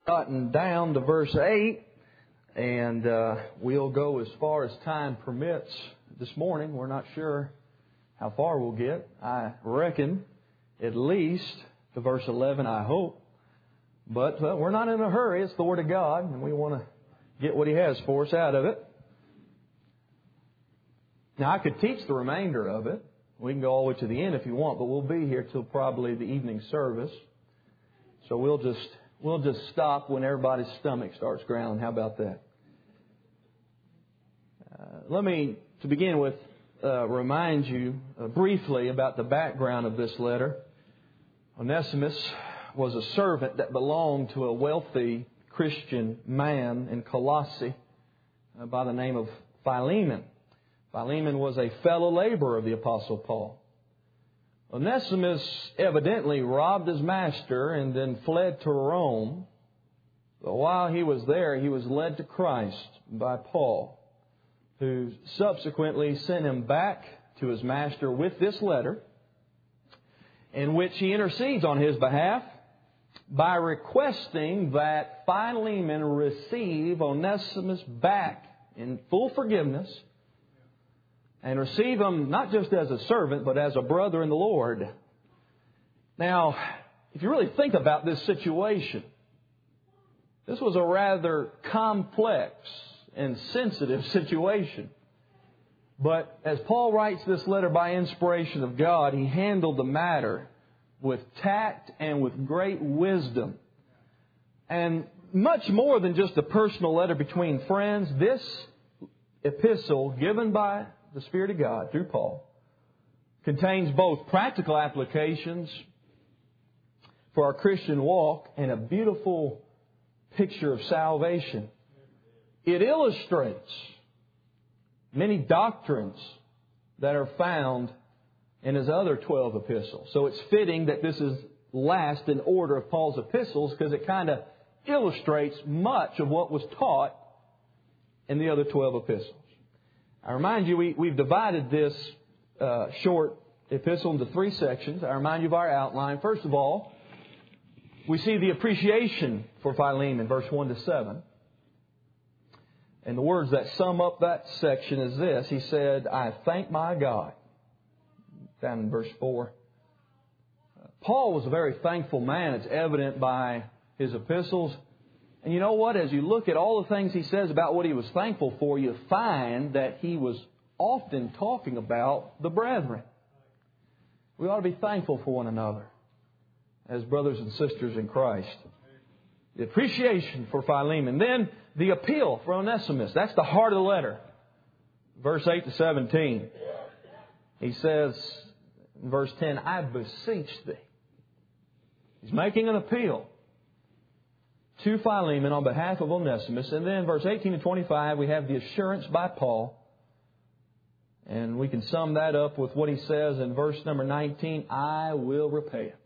Gotten down to verse 8, and we'll go as far as time permits this morning. We're not sure how far we'll get. I reckon at least to verse 11, I hope. But we're not in a hurry. It's the Word of God, and we want to get what He has for us out of it. Now, I could teach the remainder of it. We can go all the way to the end if you want, but we'll be here till probably the evening service. So we'll just stop when everybody's stomach starts growling. How about that? Let me, to begin with, remind you briefly about the background of this letter. Onesimus was a servant that belonged to a wealthy Christian man in Colossae by the name of Philemon. Philemon was a fellow laborer of the Apostle Paul. Onesimus evidently robbed his master and then fled to Rome. But while he was there, he was led to Christ by Paul, who subsequently sent him back to his master with this letter, in which he intercedes on his behalf by requesting that Philemon receive Onesimus back in full forgiveness and receive him not just as a servant, but as a brother in the Lord. Now, if you really think about this situation, this was a rather complex and sensitive situation. But as Paul writes this letter by inspiration of God, he handled the matter with tact and with great wisdom. And much more than just a personal letter between friends, this epistle given by the Spirit of God through Paul contains both practical applications for our Christian walk and a beautiful picture of salvation. It illustrates many doctrines that are found in his other 12 epistles. So it's fitting that this is last in order of Paul's epistles because it kind of illustrates much of what was taught in the other 12 epistles. I remind you, we've divided this short epistle into 3 sections. I remind you of our outline. First of all, we see the appreciation for Philemon, verse 1 to 7. And the words that sum up that section is this. He said, I thank my God. Down in verse 4. Paul was a very thankful man. It's evident by his epistles. And you know what? As you look at all the things he says about what he was thankful for, you find that he was often talking about the brethren. We ought to be thankful for one another as brothers and sisters in Christ. The appreciation for Philemon. Then the appeal for Onesimus. That's the heart of the letter. Verse 8 to 17. He says in verse 10, I beseech thee. He's making an appeal to Philemon on behalf of Onesimus. And then verse 18 to 25, we have the assurance by Paul. And we can sum that up with what he says in verse number 19, I will repay it.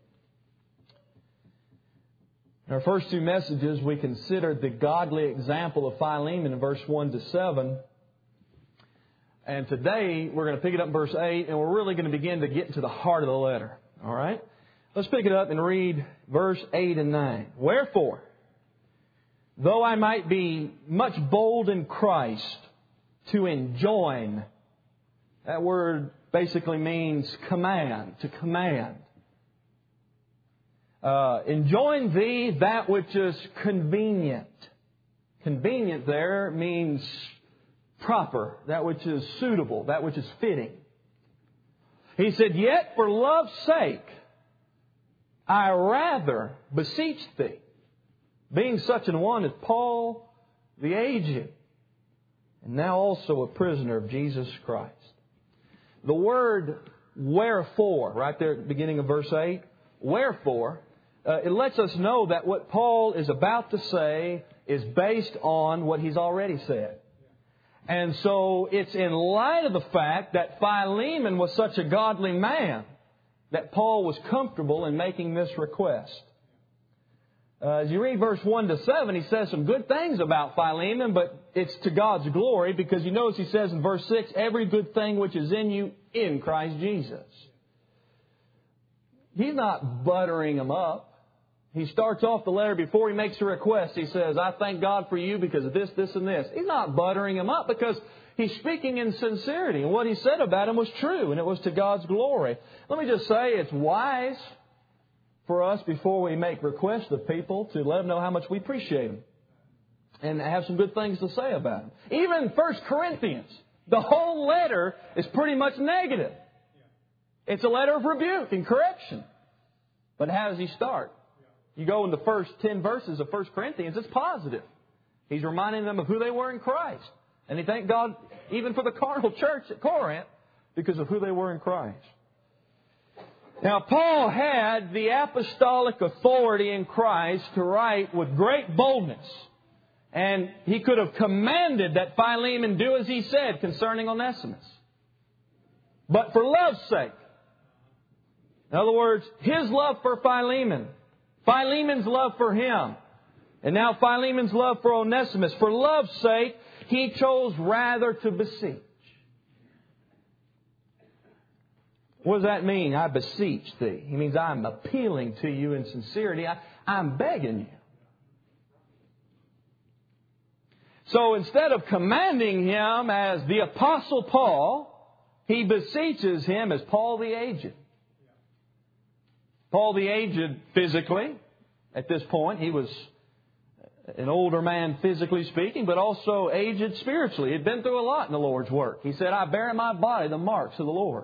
In our first 2 messages, we considered the godly example of Philemon in verse 1 to 7. And today, we're going to pick it up in verse 8, and we're really going to begin to get into the heart of the letter. All right? Let's pick it up and read verse 8 and 9. Wherefore, though I might be much bold in Christ to enjoin. That word basically means command, to command. Enjoin thee that which is convenient. Convenient there means proper, that which is suitable, that which is fitting. He said, yet for love's sake, I rather beseech thee, being such an one as Paul the aged, and now also a prisoner of Jesus Christ. The word wherefore, right there at the beginning of verse 8, wherefore, it lets us know that what Paul is about to say is based on what he's already said. And so it's in light of the fact that Philemon was such a godly man that Paul was comfortable in making this request. As you read verse 1 to 7, he says some good things about Philemon, but it's to God's glory because you notice he says in verse 6, every good thing which is in you in Christ Jesus. He's not buttering him up. he starts off the letter before he makes a request. He says, I thank God for you because of this, this, and this. He's not buttering him up because he's speaking in sincerity. And what he said about him was true, and it was to God's glory. Let me just say, it's wise for us before we make requests of people to let them know how much we appreciate them and have some good things to say about them. Even 1 Corinthians, the whole letter is pretty much negative. It's a letter of rebuke and correction. But how does he start? You go in the first 10 verses of 1 Corinthians, it's positive. He's reminding them of who they were in Christ. And he thanked God even for the carnal church at Corinth because of who they were in Christ. Now, Paul had the apostolic authority in Christ to write with great boldness. And he could have commanded that Philemon do as he said concerning Onesimus. But for love's sake, in other words, his love for Philemon, Philemon's love for him, and now Philemon's love for Onesimus, for love's sake, he chose rather to beseech. What does that mean? I beseech thee. He means I'm appealing to you in sincerity. I'm begging you. So instead of commanding him as the Apostle Paul, he beseeches him as Paul the Aged. Paul the Aged physically, at this point, he was an older man physically speaking, but also aged spiritually. He'd been through a lot in the Lord's work. He said, I bear in my body the marks of the Lord.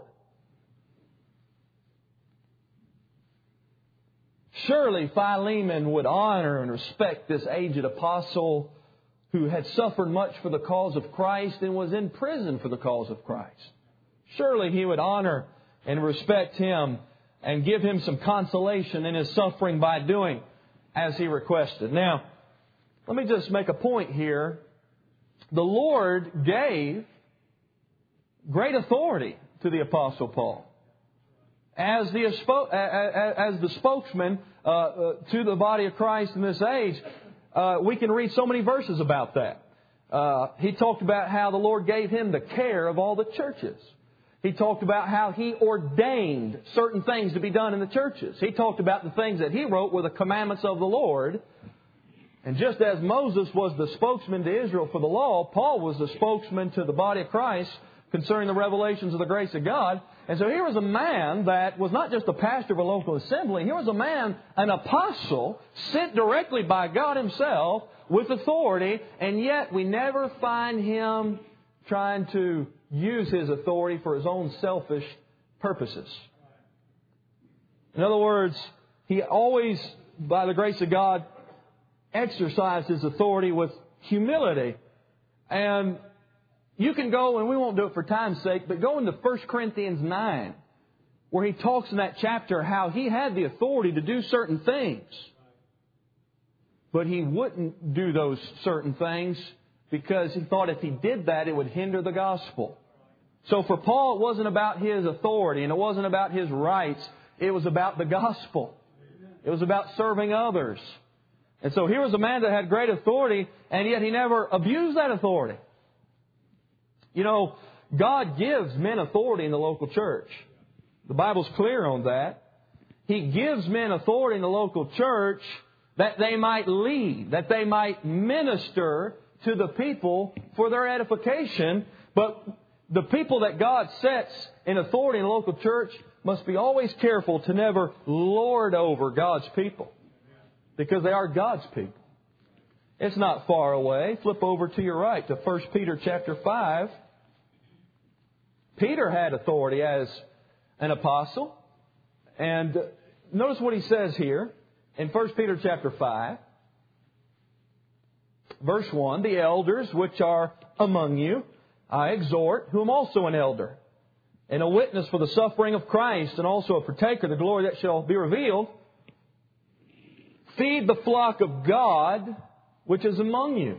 Surely Philemon would honor and respect this aged apostle who had suffered much for the cause of Christ and was in prison for the cause of Christ. Surely he would honor and respect him and give him some consolation in his suffering by doing as he requested. Now, let me just make a point here. The Lord gave great authority to the Apostle Paul. As the spokesman to the body of Christ in this age, we can read so many verses about that. He talked about how the Lord gave him the care of all the churches. He talked about how He ordained certain things to be done in the churches. He talked about the things that He wrote were the commandments of the Lord. And just as Moses was the spokesman to Israel for the law, Paul was the spokesman to the body of Christ concerning the revelations of the grace of God. And so here was a man that was not just a pastor of a local assembly. Here was a man, an apostle, sent directly by God Himself with authority, and yet we never find him trying to use his authority for his own selfish purposes. In other words, he always, by the grace of God, exercised his authority with humility. And you can go, and we won't do it for time's sake, but go into 1 Corinthians 9, where he talks in that chapter how he had the authority to do certain things. But he wouldn't do those certain things because he thought if he did that, it would hinder the gospel. So for Paul, it wasn't about his authority and it wasn't about his rights. It was about the gospel. It was about serving others. And so here was a man that had great authority, and yet he never abused that authority. You know, God gives men authority in the local church. The Bible's clear on that. He gives men authority in the local church that they might lead, that they might minister to the people for their edification. But the people that God sets in authority in the local church must be always careful to never lord over God's people, because they are God's people. It's not far away. Flip over to your right to 1 Peter chapter 5. Peter had authority as an apostle. And notice what he says here in 1 Peter chapter 5. Verse 1, the elders which are among you, I exhort, who am also an elder, and a witness for the suffering of Christ, and also a partaker of the glory that shall be revealed. Feed the flock of God which is among you,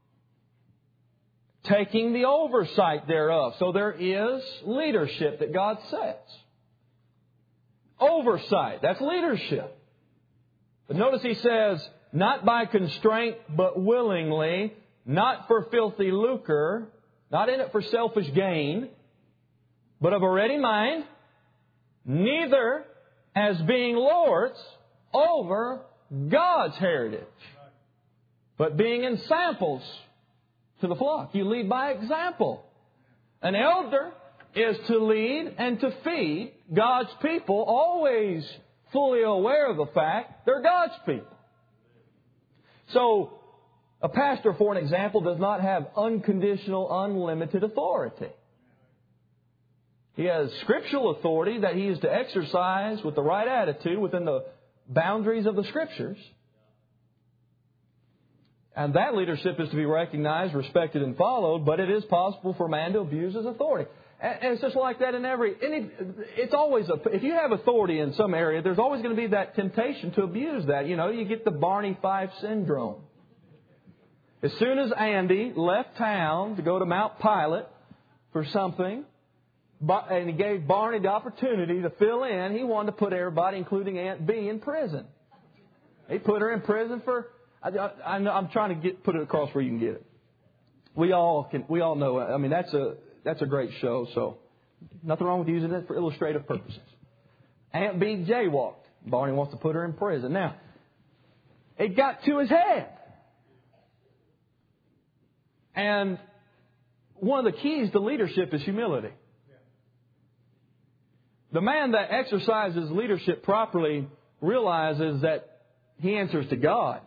taking the oversight thereof. So there is leadership that God sets. Oversight, that's leadership. But notice he says, not by constraint, but willingly, not for filthy lucre, not in it for selfish gain, but of a ready mind, neither as being lords over God's heritage. But being in samples to the flock. You lead by example. An elder is to lead and to feed God's people, always fully aware of the fact they're God's people. So, a pastor, for an example, does not have unconditional, unlimited authority. He has scriptural authority that he is to exercise with the right attitude within the boundaries of the Scriptures. And that leadership is to be recognized, respected, and followed, but it is possible for a man to abuse his authority. And it's just like that in it's always, if you have authority in some area, there's always going to be that temptation to abuse that. You know, you get the Barney Fife syndrome. As soon as Andy left town to go to Mount Pilot for something, and he gave Barney the opportunity to fill in, he wanted to put everybody, including Aunt Bee, in prison. He put her in prison for... I'm trying to put it across where you can get it. We all know. I mean, that's a great show. So nothing wrong with using it for illustrative purposes. Aunt Bee jaywalked. Barney wants to put her in prison. Now, it got to his head, and one of the keys to leadership is humility. The man that exercises leadership properly realizes that he answers to God.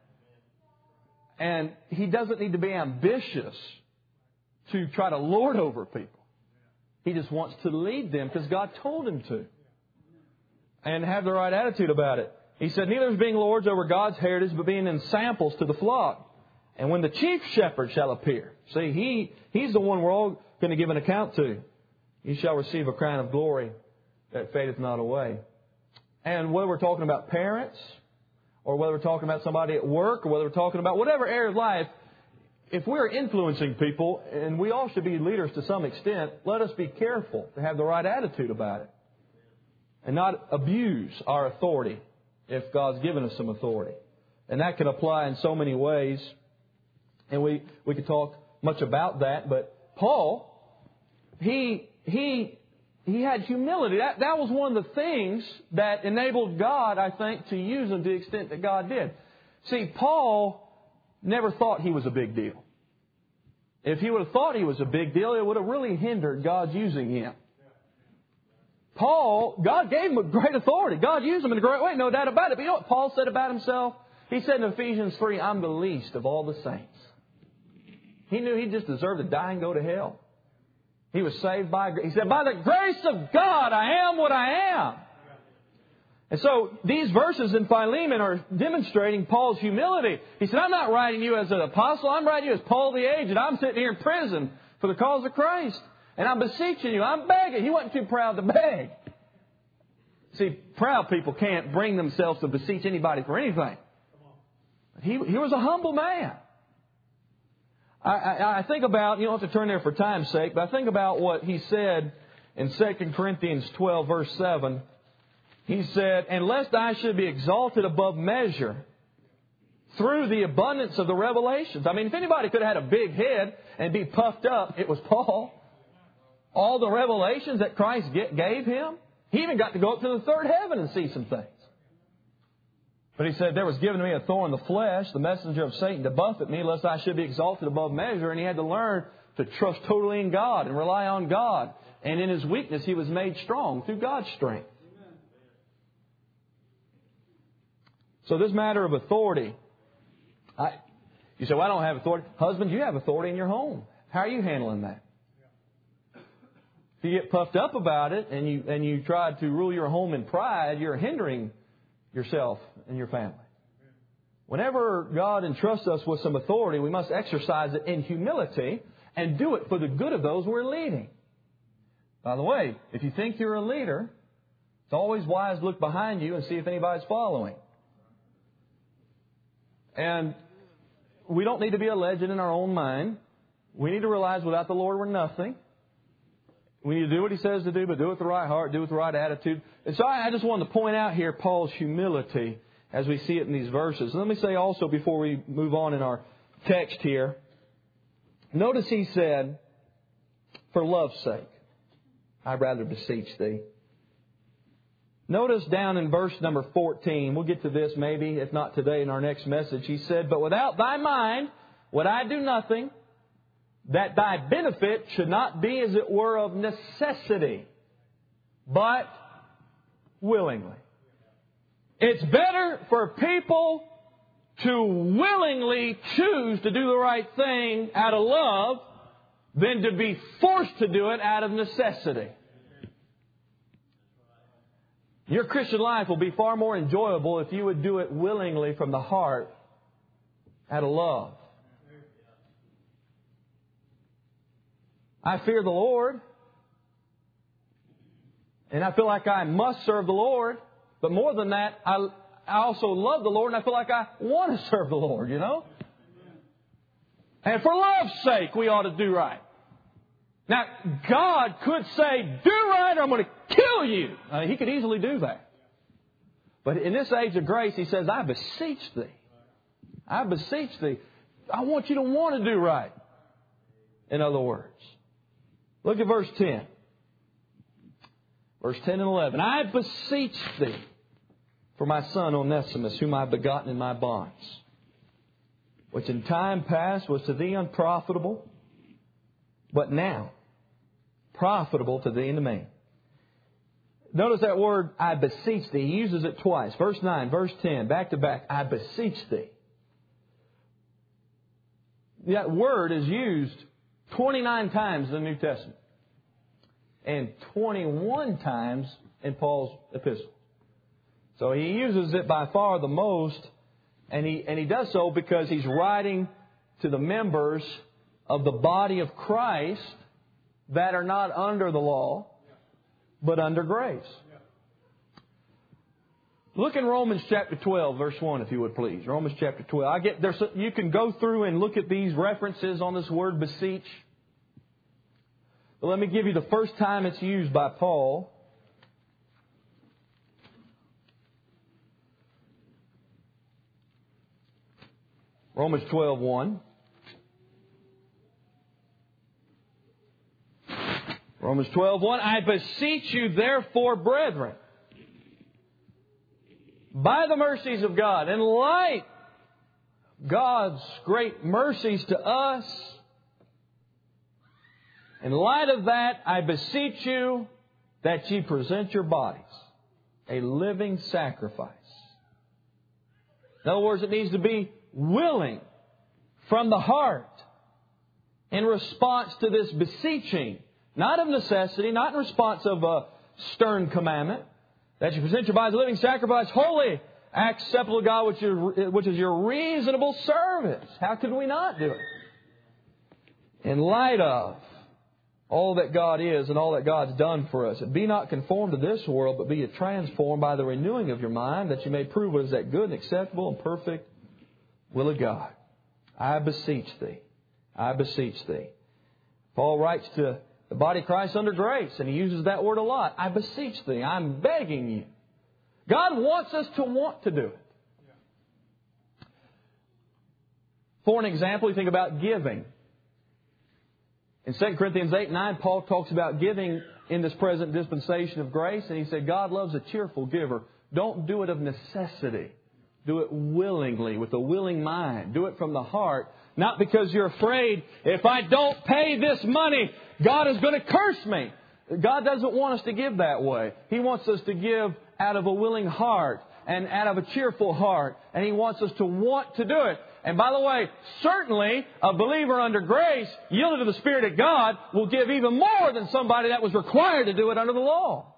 And he doesn't need to be ambitious to try to lord over people. He just wants to lead them because God told him to. And have the right attitude about it. He said, neither is being lords over God's heritage, but being in samples to the flock. And when the chief shepherd shall appear. See, he's the one we're all going to give an account to. He shall receive a crown of glory that fadeth not away. And whether we're talking about parents, or whether we're talking about somebody at work, or whether we're talking about whatever area of life, if we're influencing people, and we all should be leaders to some extent, let us be careful to have the right attitude about it. And not abuse our authority if God's given us some authority. And that can apply in so many ways. And we could talk much about that. But Paul, he had humility. That was one of the things that enabled God, I think, to use him to the extent that God did. See, Paul never thought he was a big deal. If he would have thought he was a big deal, it would have really hindered God's using him. Paul, God gave him a great authority. God used him in a great way, no doubt about it. But you know what Paul said about himself? He said in Ephesians 3, I'm the least of all the saints. He knew he just deserved to die and go to hell. He was saved by grace. He said, by the grace of God, I am what I am. And so these verses in Philemon are demonstrating Paul's humility. He said, I'm not writing you as an apostle. I'm writing you as Paul the aged. I'm sitting here in prison for the cause of Christ. And I'm beseeching you. I'm begging. He wasn't too proud to beg. See, proud people can't bring themselves to beseech anybody for anything. He was a humble man. I think about, you don't have to turn there for time's sake, but I think about what he said in 2 Corinthians 12, verse 7. He said, and lest I should be exalted above measure through the abundance of the revelations. I mean, if anybody could have had a big head and be puffed up, it was Paul. All the revelations that Christ gave him. He even got to go up to the third heaven and see some things. But he said, there was given to me a thorn in the flesh, the messenger of Satan to buffet me, lest I should be exalted above measure. And he had to learn to trust totally in God and rely on God. And in his weakness, he was made strong through God's strength. So this matter of authority, you say, well, I don't have authority. Husbands, you have authority in your home. How are you handling that? If you get puffed up about it and you try to rule your home in pride, you're hindering yourself and your family. Whenever God entrusts us with some authority, we must exercise it in humility and do it for the good of those we're leading. By the way, if you think you're a leader, it's always wise to look behind you and see if anybody's following. And we don't need to be a legend in our own mind. We need to realize without the Lord we're nothing. We need to do what He says to do, but do it with the right heart, do it with the right attitude. And so I just wanted to point out here Paul's humility as we see it in these verses. And let me say also before we move on in our text here, notice he said, for love's sake, I'd rather beseech thee. Notice down in verse number 14, we'll get to this maybe, if not today in our next message. He said, "But without thy mind would I do nothing, that thy benefit should not be as it were of necessity, but willingly." It's better for people to willingly choose to do the right thing out of love than to be forced to do it out of necessity. Your Christian life will be far more enjoyable if you would do it willingly from the heart out of love. I fear the Lord, and I feel like I must serve the Lord. But more than that, I also love the Lord, and I feel like I want to serve the Lord, you know. And for love's sake, we ought to do right. Now, God could say, "Do right or I'm going to kill you." He could easily do that. But in this age of grace, He says, "I beseech thee. I beseech thee." I want you to want to do right. In other words. Look at verse 10. Verse 10 and 11. "I beseech thee for my son Onesimus, whom I have begotten in my bonds, which in time past was to thee unprofitable, but now profitable to thee and to me." Notice that word, "I beseech thee." He uses it twice. Verse 9, verse 10, back to back. "I beseech thee." That word is used 29 times in the New Testament and 21 times in Paul's epistle. So he uses it by far the most, and he does so because he's writing to the members of the body of Christ that are not under the law, but under grace. Look in Romans chapter 12, verse 1, if you would please. Romans chapter 12. You can go through and look at these references on this word beseech. But let me give you the first time it's used by Paul. Romans 12:1. Romans 12:1. "I beseech you therefore, brethren, by the mercies of God," in light of God's great mercies to us, in light of that, "I beseech you that ye present your bodies a living sacrifice." In other words, it needs to be willing from the heart in response to this beseeching. Not of necessity, not in response of a stern commandment. "That you present your bodies a living sacrifice, holy, acceptable to God, which is your reasonable service." How could we not do it? In light of all that God is and all that God's done for us. "Be not conformed to this world, but be ye transformed by the renewing of your mind, that you may prove what is that good and acceptable and perfect will of God. I beseech thee. I beseech thee." Paul writes to the body of Christ under grace, and he uses that word a lot. "I beseech thee." I'm begging you. God wants us to want to do it. For an example, you think about giving. In 2 Corinthians 8:9, Paul talks about giving in this present dispensation of grace, and he said, God loves a cheerful giver. Don't do it of necessity. Do it willingly, with a willing mind. Do it from the heart. Not because you're afraid, if I don't pay this money, God is going to curse me. God doesn't want us to give that way. He wants us to give out of a willing heart and out of a cheerful heart. And He wants us to want to do it. And by the way, certainly a believer under grace, yielded to the Spirit of God, will give even more than somebody that was required to do it under the law.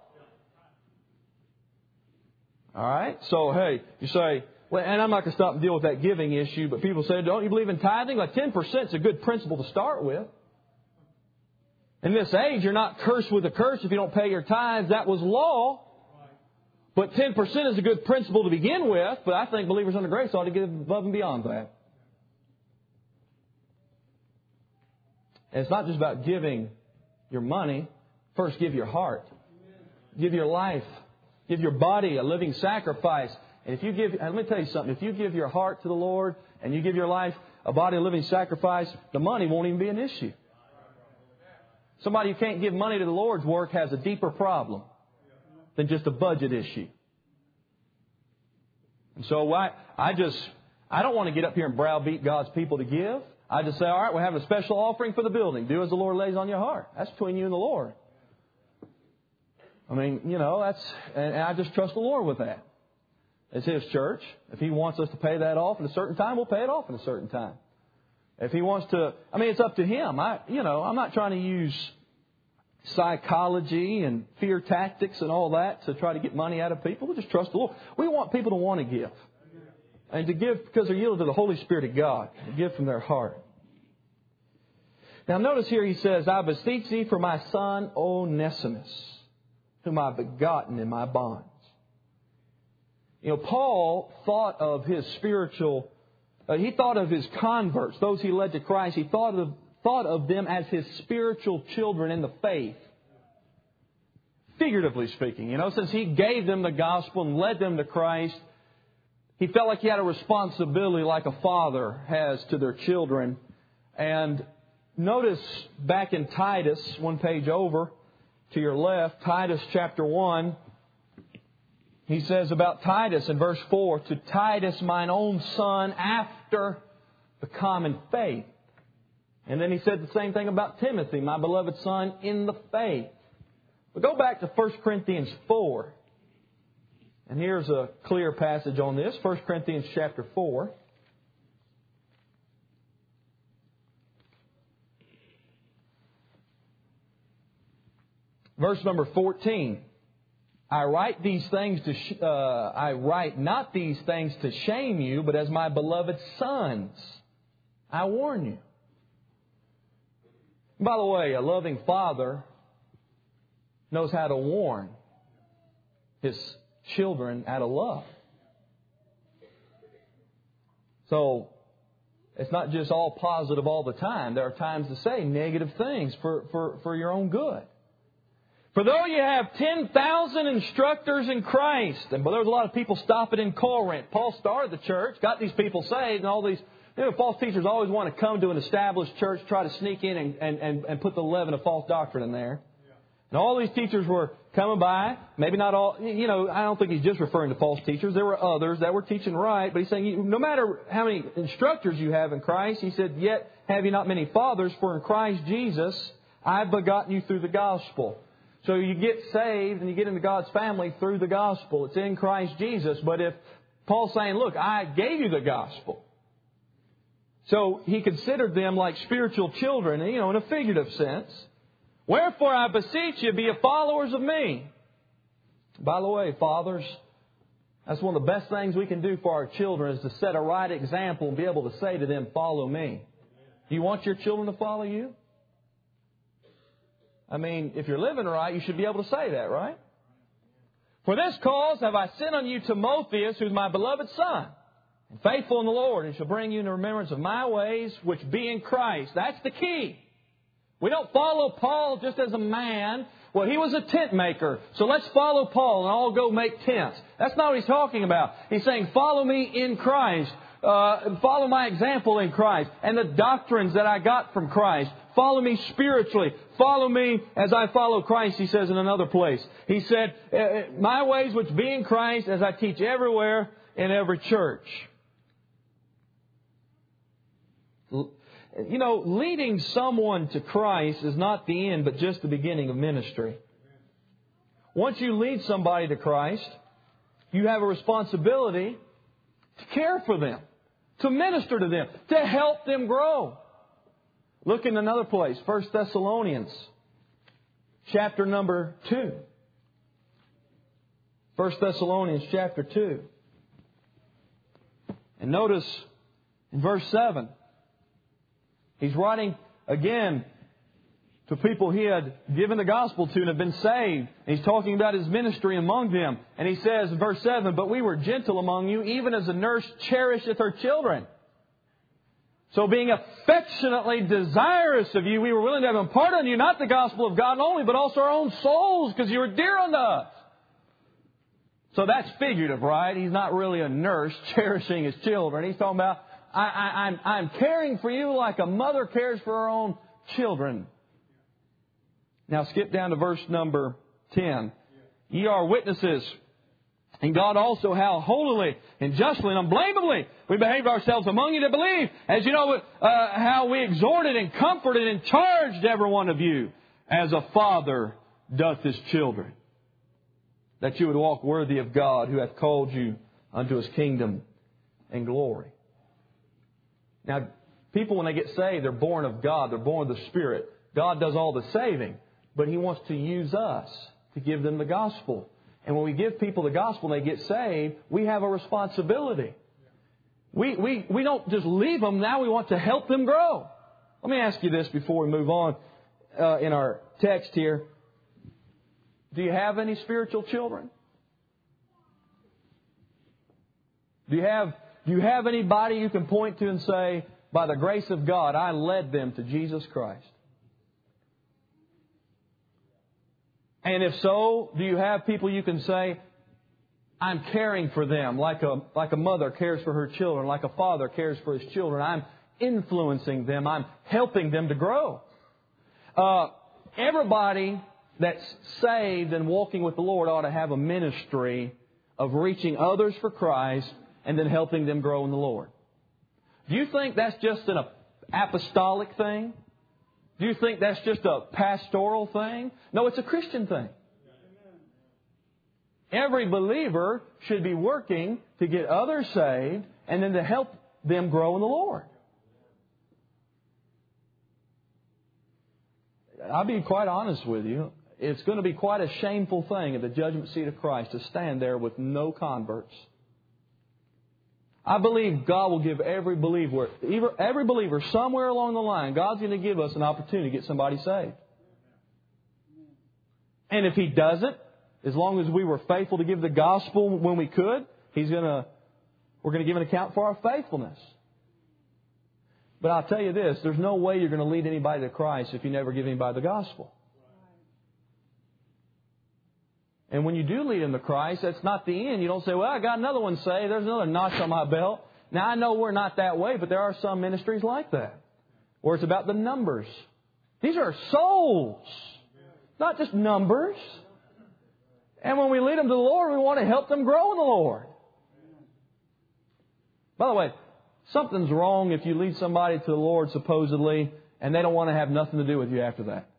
All right? So, hey, you say, well, and I'm not going to stop and deal with that giving issue, but people say, don't you believe in tithing? Like 10% is a good principle to start with. In this age, you're not cursed with a curse if you don't pay your tithes. That was law. But 10% is a good principle to begin with, but I think believers under grace ought to give above and beyond that. And it's not just about giving your money. First, give your heart. Give your life. Give your body a living sacrifice. And if you give, let me tell you something. If you give your heart to the Lord and you give your life a body, a living sacrifice, the money won't even be an issue. Somebody who can't give money to the Lord's work has a deeper problem. than just a budget issue. And so I don't want to get up here and browbeat God's people to give. I just say, all right, we're having a special offering for the building. Do as the Lord lays on your heart. That's between you and the Lord. I mean, and I just trust the Lord with that. It's His church. If He wants us to pay that off at a certain time, we'll pay it off at a certain time. If He wants to, it's up to Him. I'm not trying to use psychology and fear tactics and all that to try to get money out of people. We just trust the Lord. We want people to want to give. And to give because they're yielded to the Holy Spirit of God. To give from their heart. Now notice here he says, I beseech thee for my son Onesimus, whom I have begotten in my bonds. Paul thought of his spiritual, he thought of his converts, those he led to Christ. He thought of them as his spiritual children in the faith. Figuratively speaking, since he gave them the gospel and led them to Christ, he felt like he had a responsibility like a father has to their children. And notice back in Titus, one page over to your left, Titus chapter 1, he says about Titus in verse 4, to Titus, mine own son, after the common faith. And then he said the same thing about Timothy, my beloved son, in the faith. But go back to 1 Corinthians 4. And here's a clear passage on this. 1 Corinthians chapter 4. Verse number 14. I write not these things to shame you, but as my beloved sons, I warn you. By the way, a loving father knows how to warn his children out of love. So, it's not just all positive all the time. There are times to say negative things for your own good. For though you have 10,000 instructors in Christ, and there was a lot of people stopping in Corinth. Paul started the church, got these people saved, and all these false teachers always want to come to an established church, try to sneak in and put the leaven of false doctrine in there. And all these teachers were coming by. Maybe not all, I don't think he's just referring to false teachers. There were others that were teaching right. But he's saying, no matter how many instructors you have in Christ, he said, yet have you not many fathers, for in Christ Jesus I've begotten you through the gospel. So you get saved and you get into God's family through the gospel. It's in Christ Jesus. But if Paul's saying, look, I gave you the gospel. So he considered them like spiritual children, in a figurative sense. Wherefore I beseech you, be ye followers of me. By the way, fathers, that's one of the best things we can do for our children is to set a right example and be able to say to them, follow me. Do you want your children to follow you? If you're living right, you should be able to say that, right? For this cause have I sent on you Timotheus, who's my beloved son, and faithful in the Lord, and shall bring you into remembrance of my ways, which be in Christ. That's the key. We don't follow Paul just as a man. Well, he was a tent maker, so let's follow Paul and all go make tents. That's not what he's talking about. He's saying, follow me in Christ. Follow my example in Christ and the doctrines that I got from Christ. Follow me spiritually. Follow me as I follow Christ, he says in another place. He said, my ways which be in Christ as I teach everywhere in every church. Leading someone to Christ is not the end, but just the beginning of ministry. Once you lead somebody to Christ, you have a responsibility to care for them, to minister to them, to help them grow. Look in another place, 1 Thessalonians, chapter number 2. 1 Thessalonians, chapter 2. And notice in verse 7, he's writing again to people he had given the gospel to and have been saved. And he's talking about his ministry among them. And he says in verse 7, but we were gentle among you, even as a nurse cherisheth her children. So being affectionately desirous of you, we were willing to have imparted on you not the gospel of God only, but also our own souls, because you were dear unto us. So that's figurative, right? He's not really a nurse cherishing his children. He's talking about, I'm caring for you like a mother cares for her own children. Now skip down to verse number 10. Ye are witnesses. And God also how holily and justly and unblameably we behaved ourselves among you that believe. As you know, how we exhorted and comforted and charged every one of you, as a father doth his children, that you would walk worthy of God, who hath called you unto His kingdom and glory. Now, people, when they get saved, they're born of God. They're born of the Spirit. God does all the saving, but He wants to use us to give them the gospel. And when we give people the gospel and they get saved, we have a responsibility. We don't just leave them. Now we want to help them grow. Let me ask you this before we move on in our text here. Do you have any spiritual children? Do you have anybody you can point to and say, by the grace of God, I led them to Jesus Christ? And if so, do you have people you can say, I'm caring for them like a mother cares for her children, like a father cares for his children. I'm influencing them. I'm helping them to grow. Everybody that's saved and walking with the Lord ought to have a ministry of reaching others for Christ and then helping them grow in the Lord. Do you think that's just an apostolic thing? Do you think that's just a pastoral thing? No, it's a Christian thing. Every believer should be working to get others saved and then to help them grow in the Lord. I'll be quite honest with you. It's going to be quite a shameful thing at the judgment seat of Christ to stand there with no converts. I believe God will give every believer somewhere along the line, God's going to give us an opportunity to get somebody saved. And if He doesn't, as long as we were faithful to give the gospel when we could, we're going to give an account for our faithfulness. But I'll tell you this, there's no way you're going to lead anybody to Christ if you never give anybody the gospel. And when you do lead them to Christ, that's not the end. You don't say, well, I got another one saved. There's another notch on my belt. Now, I know we're not that way, but there are some ministries like that, where it's about the numbers. These are souls, not just numbers. And when we lead them to the Lord, we want to help them grow in the Lord. By the way, something's wrong if you lead somebody to the Lord, supposedly, and they don't want to have nothing to do with you after that.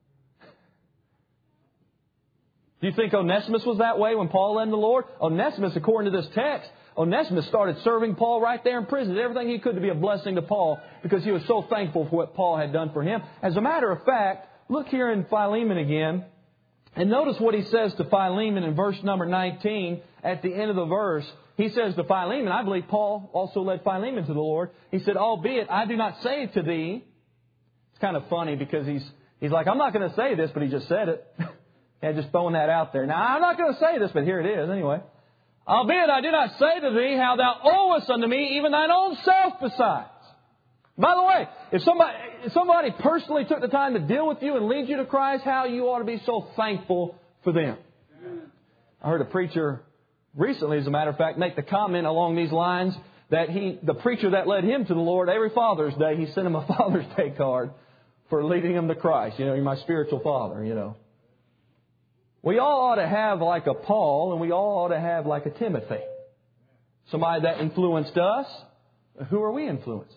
Do you think Onesimus was that way when Paul led the Lord? Onesimus, according to this text, Onesimus started serving Paul right there in prison. Did everything he could to be a blessing to Paul because he was so thankful for what Paul had done for him. As a matter of fact, look here in Philemon again. And notice what he says to Philemon in verse number 19 at the end of the verse. He says to Philemon, I believe Paul also led Philemon to the Lord. He said, albeit I do not say to thee. It's kind of funny because he's like, I'm not going to say this, but he just said it. And just throwing that out there. Now, I'm not going to say this, but here it is anyway. Albeit I do not say to thee how thou owest unto me even thine own self besides. By the way, if somebody personally took the time to deal with you and lead you to Christ, how you ought to be so thankful for them. I heard a preacher recently, as a matter of fact, make the comment along these lines that the preacher that led him to the Lord, every Father's Day, he sent him a Father's Day card for leading him to Christ. You know, you're my spiritual father, you know. We all ought to have like a Paul, and we all ought to have like a Timothy. Somebody that influenced us. Who are we influencing?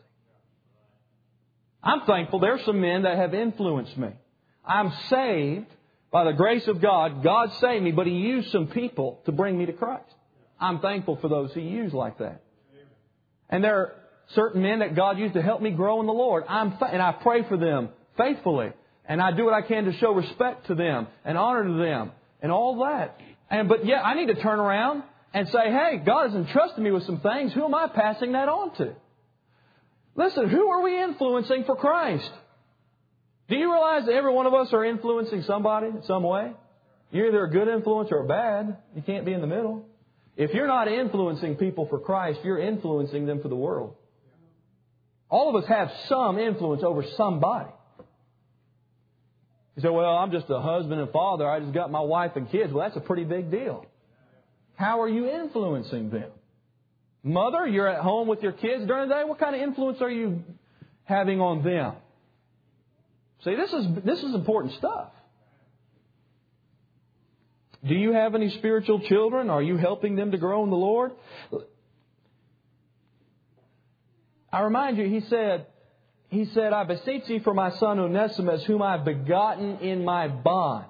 I'm thankful there's some men that have influenced me. I'm saved by the grace of God. God saved me, but He used some people to bring me to Christ. I'm thankful for those He used like that. And there are certain men that God used to help me grow in the Lord. And I pray for them faithfully. And I do what I can to show respect to them and honor to them and all that. But yet I need to turn around and say, hey, God has entrusted me with some things. Who am I passing that on to? Listen, who are we influencing for Christ? Do you realize that every one of us are influencing somebody in some way? You're either a good influence or a bad. You can't be in the middle. If you're not influencing people for Christ, you're influencing them for the world. All of us have some influence over somebody. You say, well, I'm just a husband and father. I just got my wife and kids. Well, that's a pretty big deal. How are you influencing them? Mother, you're at home with your kids during the day. What kind of influence are you having on them? See, this is important stuff. Do you have any spiritual children? Are you helping them to grow in the Lord? I remind you, he said, I beseech thee for my son Onesimus, whom I have begotten in my bonds.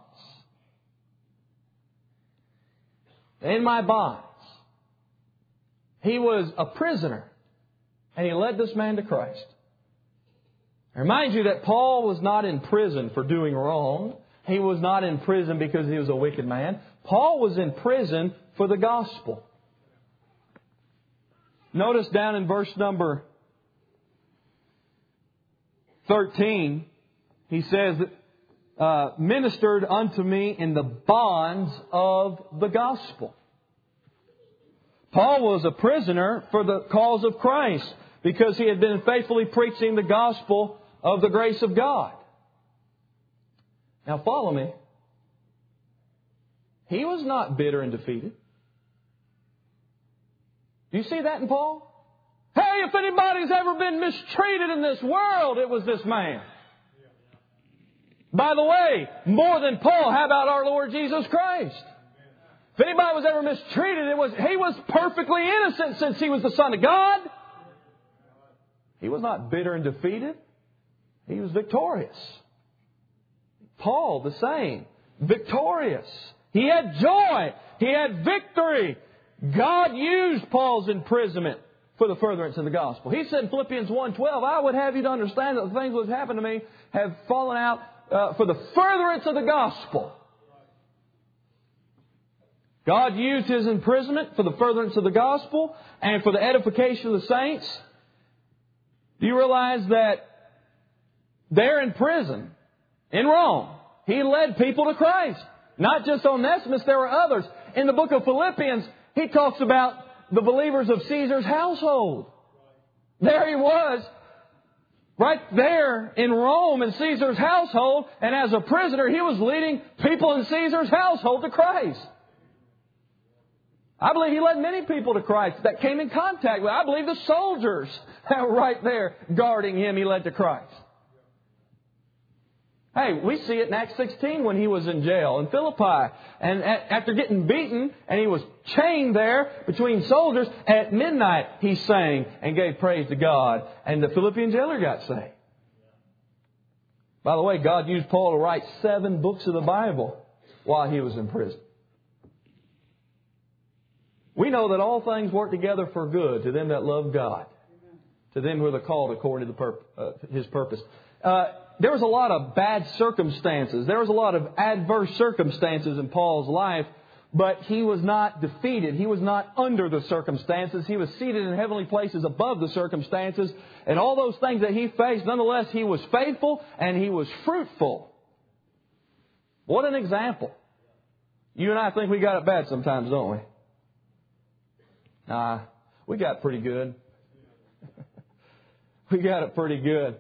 In my bonds. He was a prisoner, and he led this man to Christ. I remind you that Paul was not in prison for doing wrong. He was not in prison because he was a wicked man. Paul was in prison for the gospel. Notice down in verse number 13, he says, ministered unto me in the bonds of the gospel. Paul was a prisoner for the cause of Christ because he had been faithfully preaching the gospel of the grace of God. Now follow me. He was not bitter and defeated. Do you see that in Paul? Hey, if anybody's ever been mistreated in this world, it was this man. By the way, more than Paul, how about our Lord Jesus Christ? If anybody was ever mistreated, he was perfectly innocent since he was the Son of God. He was not bitter and defeated. He was victorious. Paul, the same. Victorious. He had joy. He had victory. God used Paul's imprisonment for the furtherance of the gospel. He said in Philippians 1:12, I would have you to understand that the things that have happened to me have fallen out for the furtherance of the gospel. God used his imprisonment for the furtherance of the gospel and for the edification of the saints. Do you realize that there in prison, in Rome, he led people to Christ? Not just Onesimus, there were others. In the book of Philippians, he talks about the believers of Caesar's household. There he was, right there in Rome in Caesar's household, and as a prisoner, he was leading people in Caesar's household to Christ. I believe he led many people to Christ that came in contact with. I believe the soldiers that were right there guarding him, he led to Christ. Hey, we see it in Acts 16 when he was in jail in Philippi. And after getting beaten, and he was chained there between soldiers, at midnight he sang and gave praise to God. And the Philippian jailer got saved. By the way, God used Paul to write 7 books of the Bible while he was in prison. We know that all things work together for good to them that love God, to them who are called according to His purpose. There was a lot of bad circumstances. There was a lot of adverse circumstances in Paul's life, but he was not defeated. He was not under the circumstances. He was seated in heavenly places above the circumstances. And all those things that he faced, nonetheless, he was faithful and he was fruitful. What an example. You and I think we got it bad sometimes, don't we? Nah, we got it pretty good. We got it pretty good.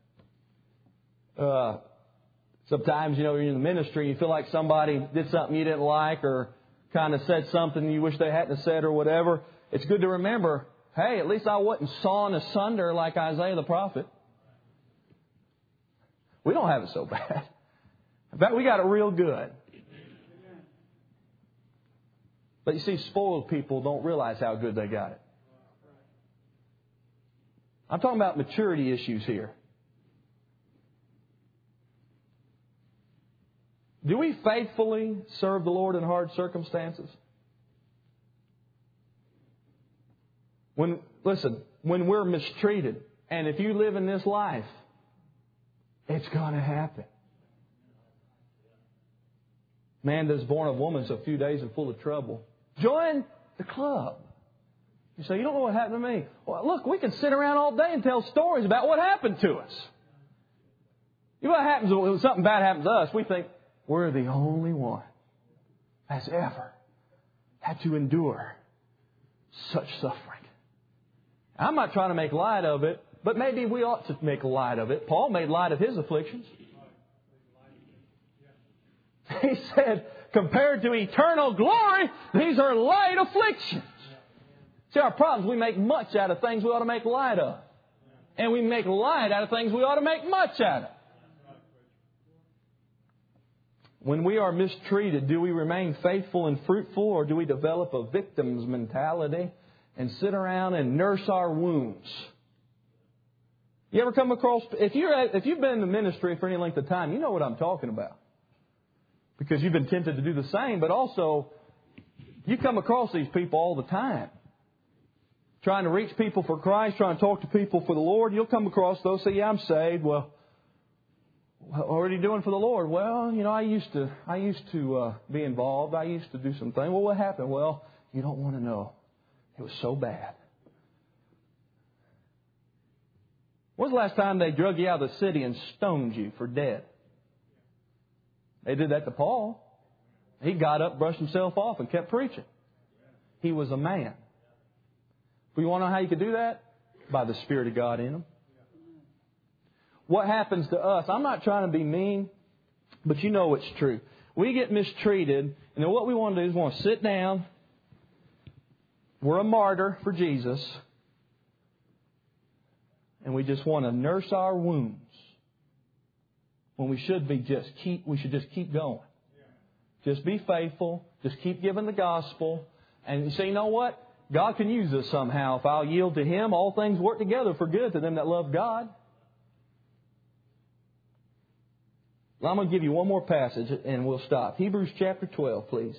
Sometimes, you're in the ministry, you feel like somebody did something you didn't like or kind of said something you wish they hadn't said or whatever. It's good to remember, hey, at least I wasn't sawn asunder like Isaiah the prophet. We don't have it so bad. In fact, we got it real good. But you see, spoiled people don't realize how good they got it. I'm talking about maturity issues here. Do we faithfully serve the Lord in hard circumstances? When we're mistreated, and if you live in this life, it's going to happen. Man that's born of woman's a few days and full of trouble. Join the club. You say, you don't know what happened to me. Well, look, we can sit around all day and tell stories about what happened to us. You know what happens when something bad happens to us? We think we're the only one that's ever had to endure such suffering. I'm not trying to make light of it, but maybe we ought to make light of it. Paul made light of his afflictions. He said, compared to eternal glory, these are light afflictions. See, our problems, we make much out of things we ought to make light of. And we make light out of things we ought to make much out of. When we are mistreated, do we remain faithful and fruitful, or do we develop a victim's mentality and sit around and nurse our wounds? You ever come across, if you've been in the ministry for any length of time, you know what I'm talking about. Because you've been tempted to do the same, but also you come across these people all the time. Trying to reach people for Christ, trying to talk to people for the Lord. You'll come across those, say, yeah, I'm saved. Well, what are you doing for the Lord? Well, I used to be involved. I used to do some things. Well, what happened? Well, you don't want to know. It was so bad. When was the last time they drug you out of the city and stoned you for dead? They did that to Paul. He got up, brushed himself off, and kept preaching. He was a man. But you want to know how you could do that? By the Spirit of God in him. What happens to us? I'm not trying to be mean, but you know it's true. We get mistreated, and then what we want to do is we want to sit down. We're a martyr for Jesus. And we just want to nurse our wounds. When we should be we should just keep going. Just be faithful. Just keep giving the gospel. And you say, you know what? God can use us somehow. If I'll yield to Him, all things work together for good to them that love God. Well, I'm going to give you one more passage and we'll stop. Hebrews chapter 12, please.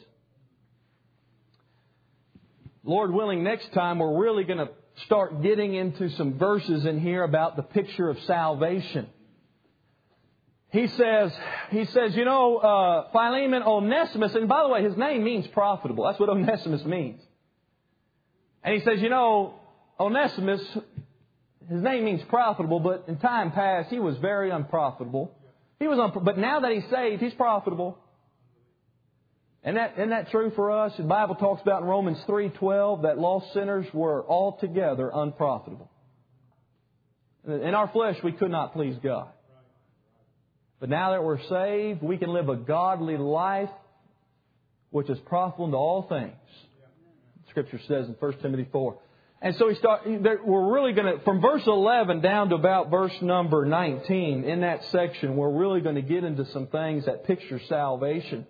Lord willing, next time we're really going to start getting into some verses in here about the picture of salvation. He says, Philemon, Onesimus, and by the way, his name means profitable. That's what Onesimus means. And he says, Onesimus, his name means profitable, but in time past he was very unprofitable. But now that he's saved, he's profitable. Isn't that true for us? The Bible talks about in Romans 3:12 that lost sinners were altogether unprofitable. In our flesh, we could not please God. But now that we're saved, we can live a godly life which is profitable to all things. Scripture says in 1 Timothy 4. And so we're really going to, from verse 11 down to about verse number 19, in that section, we're really going to get into some things that picture salvation.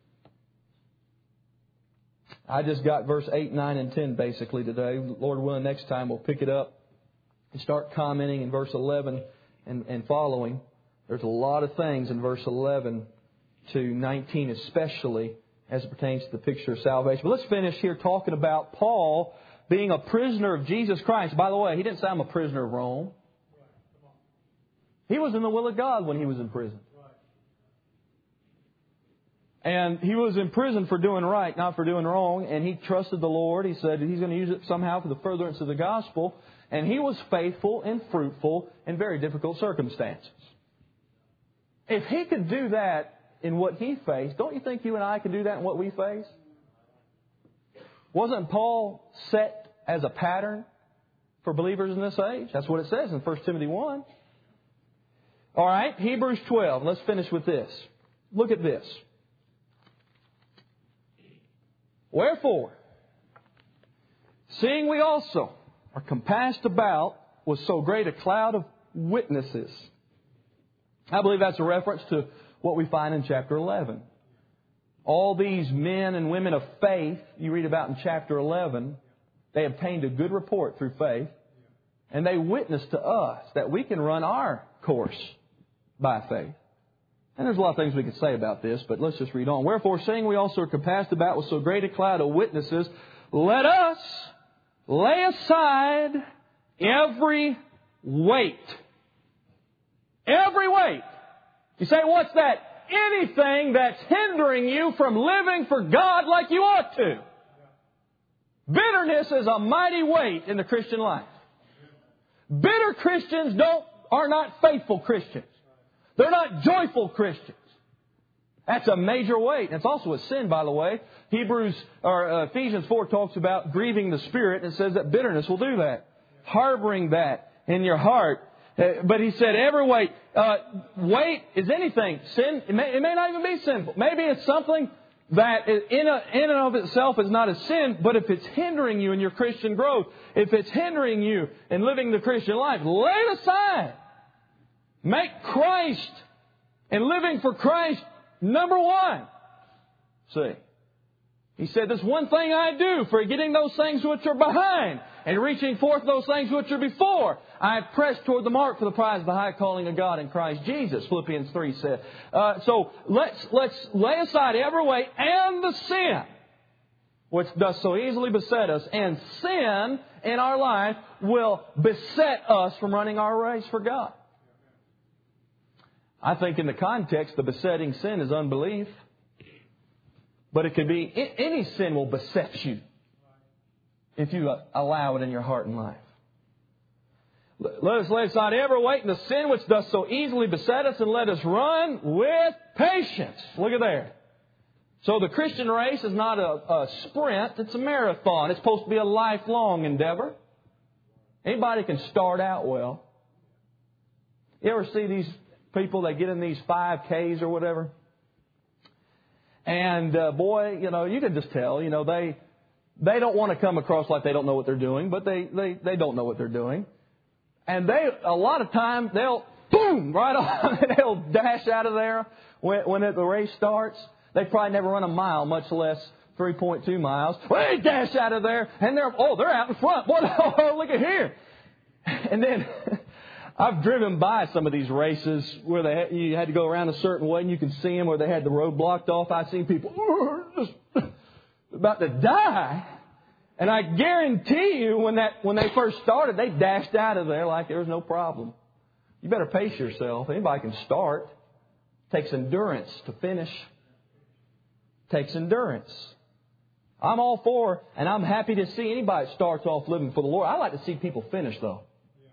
I just got verse 8, 9, and 10 basically today. Lord willing, next time we'll pick it up and start commenting in verse 11 and following. There's a lot of things in verse 11 to 19 especially as it pertains to the picture of salvation. But let's finish here talking about Paul being a prisoner of Jesus Christ. By the way, he didn't say I'm a prisoner of Rome. He was in the will of God when he was in prison. And he was in prison for doing right, not for doing wrong. And he trusted the Lord. He said he's going to use it somehow for the furtherance of the gospel. And he was faithful and fruitful in very difficult circumstances. If he could do that in what he faced, don't you think you and I can do that in what we face? Wasn't Paul set as a pattern for believers in this age? That's what it says in 1 Timothy 1. All right, Hebrews 12. Let's finish with this. Look at this. Wherefore, seeing we also are compassed about with so great a cloud of witnesses. I believe that's a reference to what we find in chapter 11. All these men and women of faith you read about in chapter 11, they obtained a good report through faith. And they witnessed to us that we can run our course by faith. And there's a lot of things we could say about this, but let's just read on. Wherefore, seeing we also are compassed about with so great a cloud of witnesses, let us lay aside every weight. Every weight. You say, what's that? Anything that's hindering you from living for God like you ought to. Bitterness is a mighty weight in the Christian life. Bitter Christians are not faithful Christians. They're not joyful Christians. That's a major weight. It's also a sin, by the way. Ephesians 4 talks about grieving the Spirit and says that bitterness will do that. Harboring that in your heart. But he said every weight. Weight is anything. Sin. It may not even be sinful. Maybe it's something that in and of itself is not a sin, but if it's hindering you in your Christian growth, if it's hindering you in living the Christian life, lay it aside. Make Christ and living for Christ number one. See? He said, this one thing I do, forgetting those things which are behind and reaching forth those things which are before. I press toward the mark for the prize of the high calling of God in Christ Jesus. Philippians 3 said. So let's lay aside every weight and the sin which does so easily beset us. And sin in our life will beset us from running our race for God. I think in the context, the besetting sin is unbelief. But it could be, any sin will beset you if you allow it in your heart and life. Let us lay aside every weight and the sin which does so easily beset us, and let us run with patience. Look at there. So the Christian race is not a sprint, it's a marathon. It's supposed to be a lifelong endeavor. Anybody can start out well. You ever see these people that get in these 5Ks or whatever? And boy, you can just tell, they don't want to come across like they don't know what they're doing, but they don't know what they're doing. And a lot of times they'll boom right on, they'll dash out of there when the race starts. They probably never run a mile, much less 3.2 miles. Well, they dash out of there and they're out in front. Boy, look at here. And then I've driven by some of these races where you had to go around a certain way, and you can see them where they had the road blocked off. I've seen people just about to die. And I guarantee you when they first started, they dashed out of there like there was no problem. You better pace yourself. Anybody can start. It takes endurance to finish. It takes endurance. I'm all for, and I'm happy to see anybody that starts off living for the Lord. I like to see people finish, though.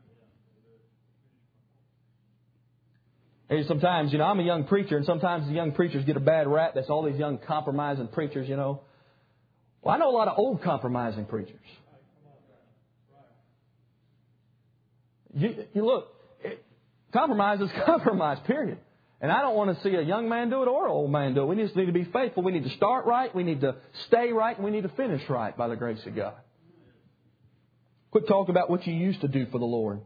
And sometimes, I'm a young preacher, and sometimes the young preachers get a bad rap. That's all these young compromising preachers, Well, I know a lot of old compromising preachers. You look, compromise is compromise, period. And I don't want to see a young man do it or an old man do it. We just need to be faithful. We need to start right. We need to stay right. And we need to finish right by the grace of God. Quit talking about what you used to do for the Lord.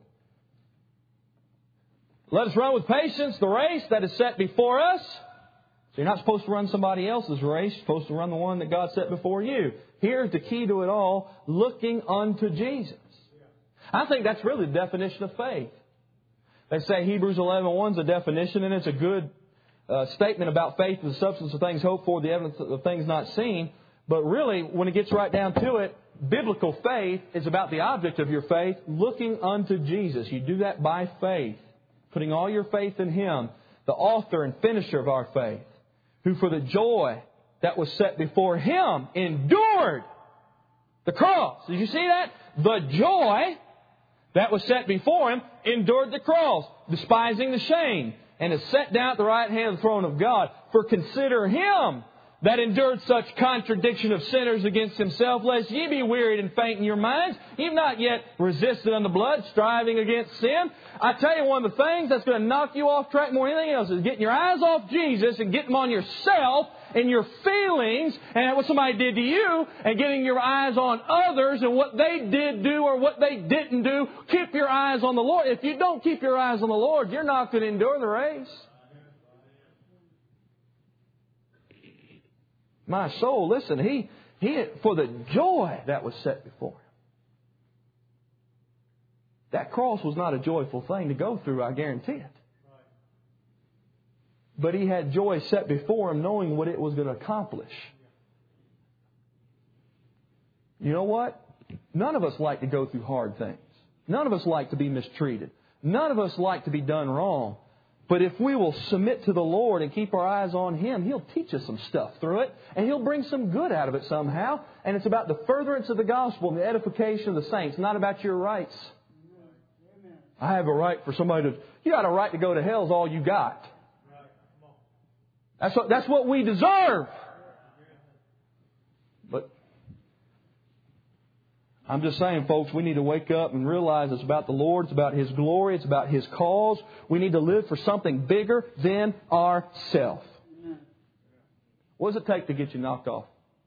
Let us run with patience the race that is set before us. So you're not supposed to run somebody else's race. You're supposed to run the one that God set before you. Here's the key to it all. Looking unto Jesus. I think that's really the definition of faith. They say Hebrews 11:1 is a definition, and it's a good statement about faith, the substance of things hoped for, the evidence of things not seen. But really, when it gets right down to it, biblical faith is about the object of your faith, looking unto Jesus. You do that by faith. Putting all your faith in Him, the author and finisher of our faith, who for the joy that was set before Him endured the cross. Did you see that? The joy that was set before Him endured the cross, despising the shame, and is set down at the right hand of the throne of God. For consider Him that endured such contradiction of sinners against Himself, lest ye be wearied and faint in your minds. You've not yet resisted unto blood, striving against sin. I tell you, one of the things that's going to knock you off track more than anything else is getting your eyes off Jesus and getting them on yourself and your feelings and what somebody did to you, and getting your eyes on others and what they did do or what they didn't do. Keep your eyes on the Lord. If you don't keep your eyes on the Lord, you're not going to endure the race. My soul, listen, he for the joy that was set before Him. That cross was not a joyful thing to go through, I guarantee it. But He had joy set before Him, knowing what it was going to accomplish. You know what? None of us like to go through hard things. None of us like to be mistreated. None of us like to be done wrong. But if we will submit to the Lord and keep our eyes on Him, He'll teach us some stuff through it. And He'll bring some good out of it somehow. And it's about the furtherance of the gospel and the edification of the saints, not about your rights. I have a right for somebody to... You got a right to go to hell is all you got. That's what we deserve. But I'm just saying, folks, we need to wake up and realize it's about the Lord. It's about His glory. It's about His cause. We need to live for something bigger than ourselves. What does it take to get you knocked off?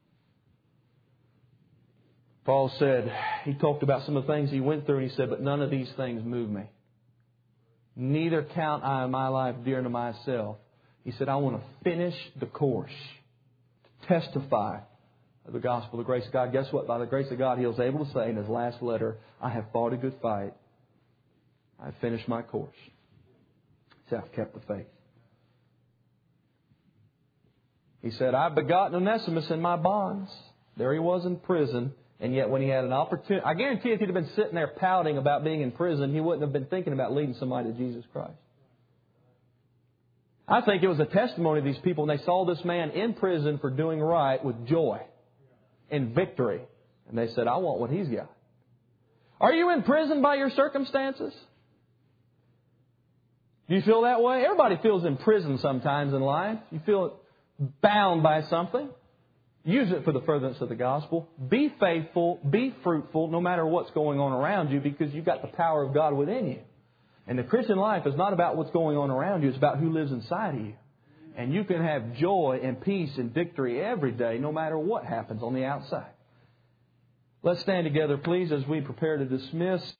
Paul said, he talked about some of the things he went through, and he said, but none of these things move me. Neither count I my life dear to myself. He said, I want to finish the course, to testify of the gospel, the grace of God. Guess what? By the grace of God, he was able to say in his last letter, I have fought a good fight. I have finished my course. He said, I've kept the faith. He said, I've begotten Onesimus in my bonds. There he was in prison. And yet when he had an opportunity, I guarantee if he'd have been sitting there pouting about being in prison, he wouldn't have been thinking about leading somebody to Jesus Christ. I think it was a testimony of these people, and they saw this man in prison for doing right with joy and victory. And they said, I want what he's got. Are you in prison by your circumstances? Do you feel that way? Everybody feels in prison sometimes in life. You feel bound by something. Use it for the furtherance of the gospel. Be faithful, be fruitful, no matter what's going on around you, because you've got the power of God within you. And the Christian life is not about what's going on around you. It's about who lives inside of you. And you can have joy and peace and victory every day, no matter what happens on the outside. Let's stand together, please, as we prepare to dismiss.